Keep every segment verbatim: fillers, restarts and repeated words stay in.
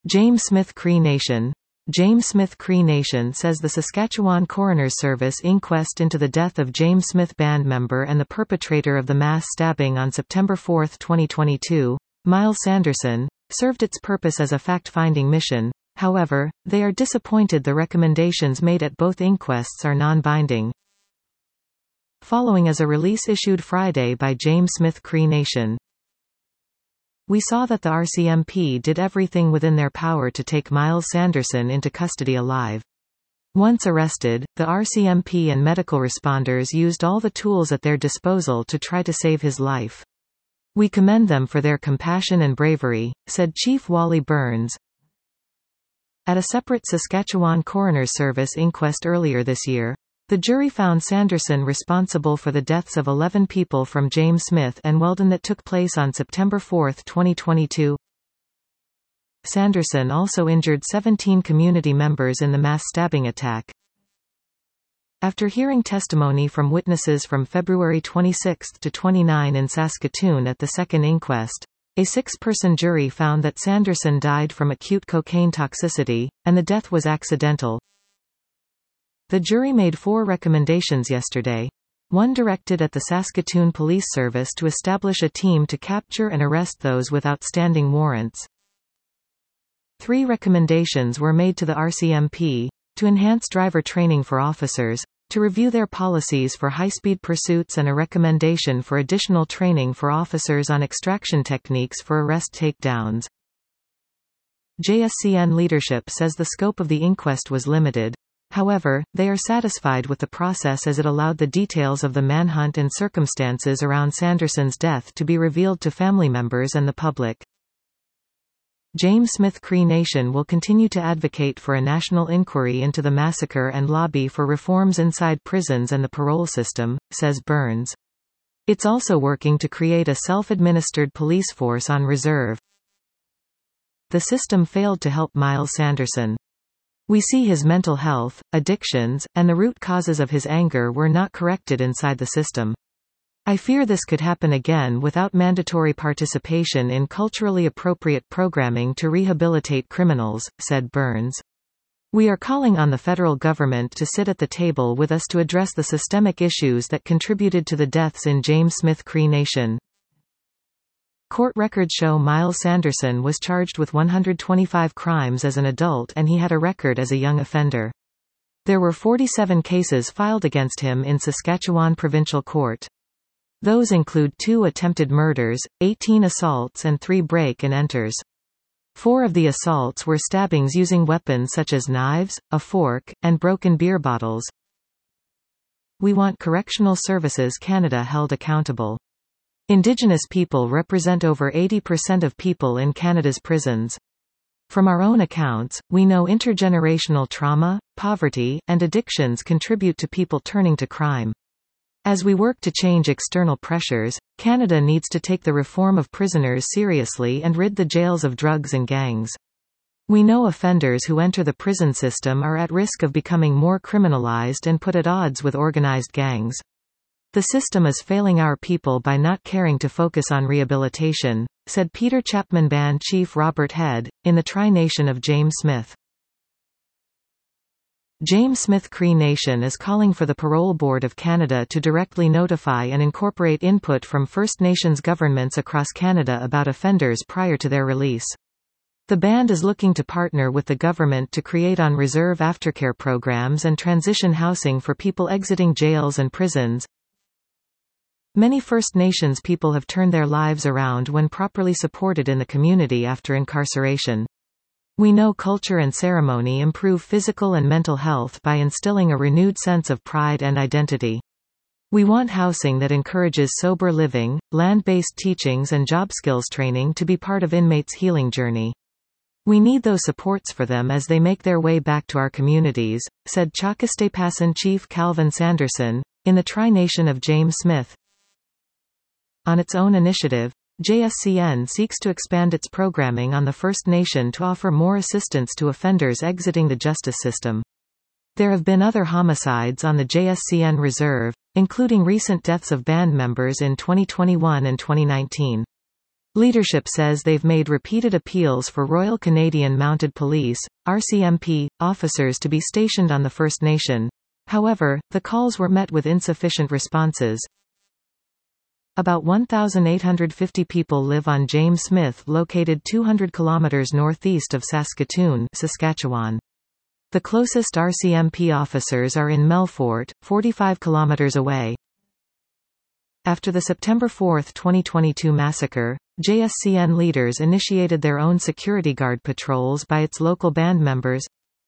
James Smith Cree Nation. James Smith Cree Nation says the Saskatchewan Coroner's Service inquest into the death of James Smith band member and the perpetrator of the mass stabbing on September fourth twenty twenty-two, Myles Sanderson, served its purpose as a fact-finding mission. However, they are disappointed the recommendations made at both inquests are non-binding. Following is a release issued Friday by James Smith Cree Nation. We saw that the R C M P did everything within their power to take Myles Sanderson into custody alive. Once arrested, the R C M P and medical responders used all the tools at their disposal to try to save his life. We commend them for their compassion and bravery, said Chief Wally Burns. At a separate Saskatchewan Coroner's Service inquest earlier this year, the jury found Sanderson responsible for the deaths of eleven people from James Smith and Weldon that took place on September fourth twenty twenty-two. Sanderson also injured seventeen community members in the mass stabbing attack. After hearing testimony from witnesses from February twenty-sixth to twenty-ninth in Saskatoon at the second inquest, a six-person jury found that Sanderson died from acute cocaine toxicity, and the death was accidental. The jury made four recommendations yesterday. One directed at the Saskatoon Police Service to establish a team to capture and arrest those with outstanding warrants. Three recommendations were made to the R C M P, to enhance driver training for officers, to review their policies for high-speed pursuits, and a recommendation for additional training for officers on extraction techniques for arrest takedowns. J S C N leadership says the scope of the inquest was limited. However, they are satisfied with the process as it allowed the details of the manhunt and circumstances around Sanderson's death to be revealed to family members and the public. James Smith Cree Nation will continue to advocate for a national inquiry into the massacre and lobby for reforms inside prisons and the parole system, says Burns. It's also working to create a self-administered police force on reserve. The system failed to help Myles Sanderson. We see his mental health, addictions, and the root causes of his anger were not corrected inside the system. I fear this could happen again without mandatory participation in culturally appropriate programming to rehabilitate criminals, said Burns. We are calling on the federal government to sit at the table with us to address the systemic issues that contributed to the deaths in James Smith Cree Nation. Court records show Myles Sanderson was charged with one hundred twenty-five crimes as an adult and he had a record as a young offender. There were forty-seven cases filed against him in Saskatchewan Provincial Court. Those include two attempted murders, eighteen assaults and three break-and-enters. Four of the assaults were stabbings using weapons such as knives, a fork, and broken beer bottles. We want Correctional Services Canada held accountable. Indigenous people represent over eighty percent of people in Canada's prisons. From our own accounts, we know intergenerational trauma, poverty, and addictions contribute to people turning to crime. As we work to change external pressures, Canada needs to take the reform of prisoners seriously and rid the jails of drugs and gangs. We know offenders who enter the prison system are at risk of becoming more criminalized and put at odds with organized gangs. The system is failing our people by not caring to focus on rehabilitation, said Peter Chapman Band Chief Robert Head, in the Tri-Nation of James Smith. James Smith Cree Nation is calling for the Parole Board of Canada to directly notify and incorporate input from First Nations governments across Canada about offenders prior to their release. The band is looking to partner with the government to create on-reserve aftercare programs and transition housing for people exiting jails and prisons. Many First Nations people have turned their lives around when properly supported in the community after incarceration. We know culture and ceremony improve physical and mental health by instilling a renewed sense of pride and identity. We want housing that encourages sober living, land-based teachings and job skills training to be part of inmates' healing journey. We need those supports for them as they make their way back to our communities, said Chalkastaypasan Chief Calvin Sanderson, in the Tri-Nation of James Smith. On its own initiative, J S C N seeks to expand its programming on the First Nation to offer more assistance to offenders exiting the justice system. There have been other homicides on the J S C N reserve, including recent deaths of band members in twenty twenty-one and twenty nineteen. Leadership says they've made repeated appeals for Royal Canadian Mounted Police, R C M P, officers to be stationed on the First Nation. However, the calls were met with insufficient responses. About one thousand eight hundred fifty people live on James Smith, located two hundred kilometers northeast of Saskatoon, Saskatchewan. The closest R C M P officers are in Melfort, forty-five kilometers away. After the September fourth twenty twenty-two massacre, J S C N leaders initiated their own security guard patrols by its local band members.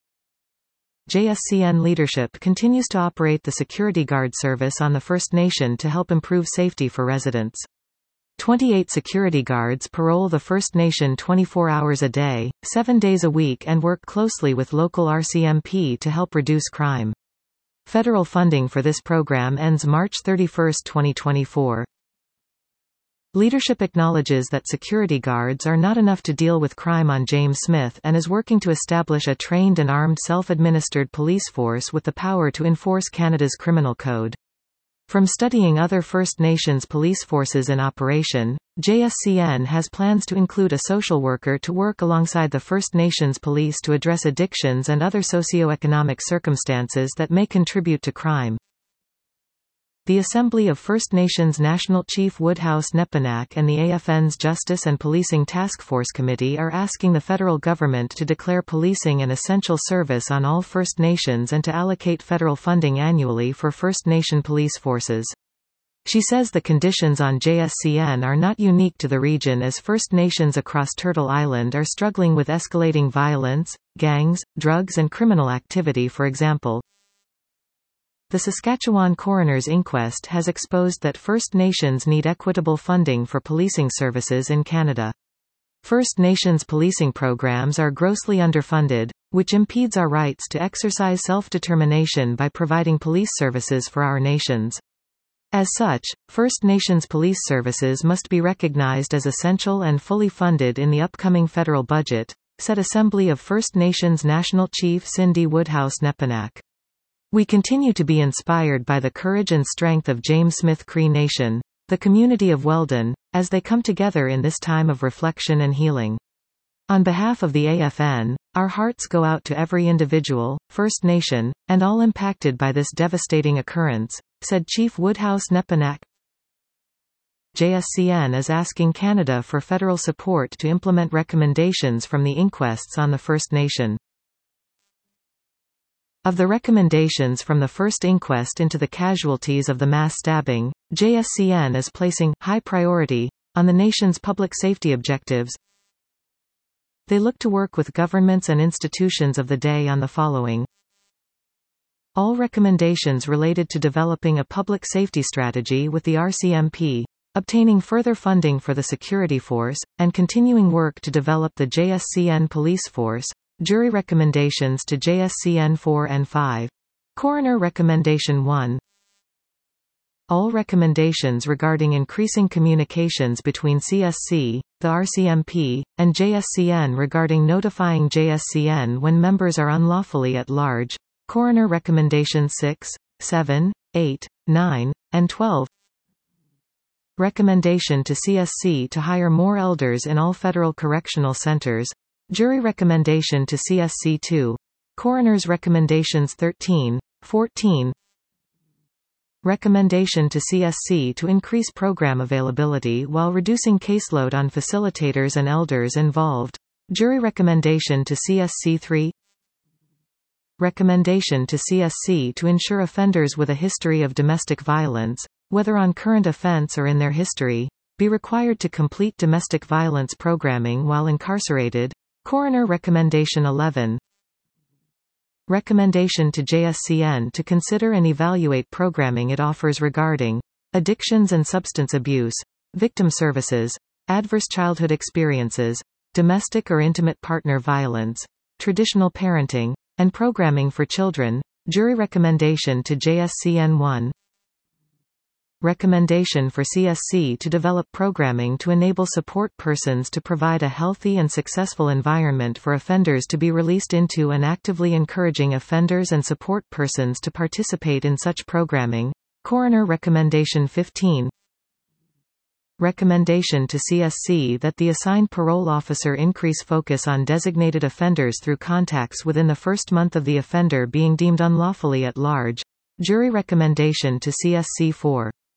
J S C N leadership continues to operate the security guard service on the First Nation to help improve safety for residents. twenty-eight security guards parole the First Nation twenty-four hours a day, seven days a week, and work closely with local R C M P to help reduce crime. Federal funding for this program ends March thirty-first twenty twenty-four. Leadership acknowledges that security guards are not enough to deal with crime on James Smith and is working to establish a trained and armed self-administered police force with the power to enforce Canada's criminal code. From studying other First Nations police forces in operation, J S C N has plans to include a social worker to work alongside the First Nations police to address addictions and other socioeconomic circumstances that may contribute to crime. The Assembly of First Nations National Chief Woodhouse Nepinak and the A F N's Justice and Policing Task Force Committee are asking the federal government to declare policing an essential service on all First Nations and to allocate federal funding annually for First Nation police forces. She says the conditions on J S C N are not unique to the region, as First Nations across Turtle Island are struggling with escalating violence, gangs, drugs and criminal activity, for example. The Saskatchewan Coroner's Inquest has exposed that First Nations need equitable funding for policing services in Canada. First Nations policing programs are grossly underfunded, which impedes our rights to exercise self-determination by providing police services for our nations. As such, First Nations police services must be recognized as essential and fully funded in the upcoming federal budget, said Assembly of First Nations National Chief Cindy Woodhouse Nepinak. We continue to be inspired by the courage and strength of James Smith Cree Nation, the community of Weldon, as they come together in this time of reflection and healing. On behalf of the A F N, our hearts go out to every individual, First Nation, and all impacted by this devastating occurrence, said Chief Woodhouse Nepinak. J S C N is asking Canada for federal support to implement recommendations from the inquests on the First Nation. Of the recommendations from the first inquest into the casualties of the mass stabbing, J S C N is placing high priority on the nation's public safety objectives. They look to work with governments and institutions of the day on the following: all recommendations related to developing a public safety strategy with the R C M P, obtaining further funding for the security force, and continuing work to develop the J S C N police force. Jury recommendations to J S C N four and five. Coroner Recommendation one. All recommendations regarding increasing communications between C S C, the R C M P, and J S C N regarding notifying J S C N when members are unlawfully at large. Coroner Recommendations six, seven, eight, nine, and twelve. Recommendation to C S C to hire more elders in all federal correctional centers. Jury recommendation to C S C two. Coroner's recommendations thirteen, fourteen. Recommendation to C S C to increase program availability while reducing caseload on facilitators and elders involved. Jury recommendation to C S C three. Recommendation to C S C to ensure offenders with a history of domestic violence, whether on current offense or in their history, be required to complete domestic violence programming while incarcerated. Coroner Recommendation eleven. Recommendation to J S C N to consider and evaluate programming it offers regarding addictions and substance abuse, victim services, adverse childhood experiences, domestic or intimate partner violence, traditional parenting, and programming for children. Jury recommendation to J S C N one. Recommendation for C S C to develop programming to enable support persons to provide a healthy and successful environment for offenders to be released into, and actively encouraging offenders and support persons to participate in such programming. Coroner Recommendation fifteen. Recommendation to C S C that the assigned parole officer increase focus on designated offenders through contacts within the first month of the offender being deemed unlawfully at large. Jury recommendation to C S C four.